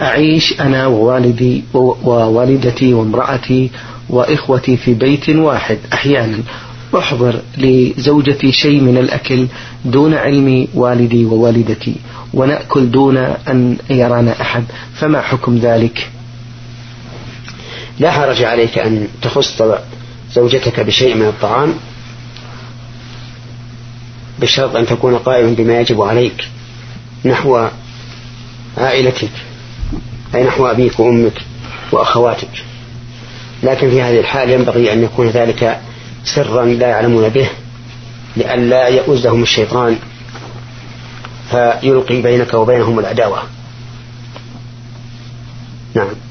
أعيش أنا ووالدي ووالدتي وامرأتي وإخوتي في بيت واحد، أحيانا أحضر لزوجتي شيء من الأكل دون علم والدي ووالدتي، ونأكل دون أن يرانا أحد، فما حكم ذلك؟ لا حرج عليك أن تخص زوجتك بشيء من الطعام بشرط أن تكون قائما بما يجب عليك نحو عائلتك، أي نحو أبيك وأمك وأخواتك، لكن في هذه الحال ينبغي أن يكون ذلك سرا لا يعلمون به، لئلا يؤزهم الشيطان فيلقي بينك وبينهم العداوة. نعم.